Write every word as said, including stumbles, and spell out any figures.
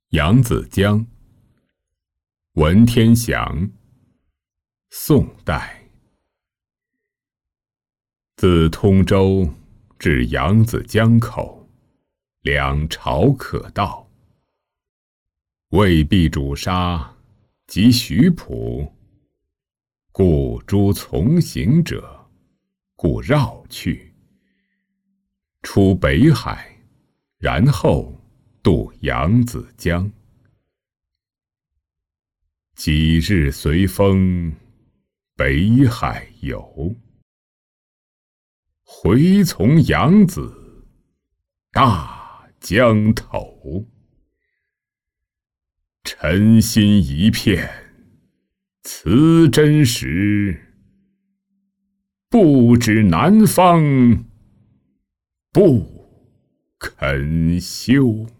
扬子江，文天祥，宋代。自通州至扬子江口，两潮可道。未避主沙，及徐浦，故诸从行者，故绕去，出北海，然后渡扬子江。几日随风，北海游。回从扬子，大江头。沉心一片，此真实，不知南方，不肯休。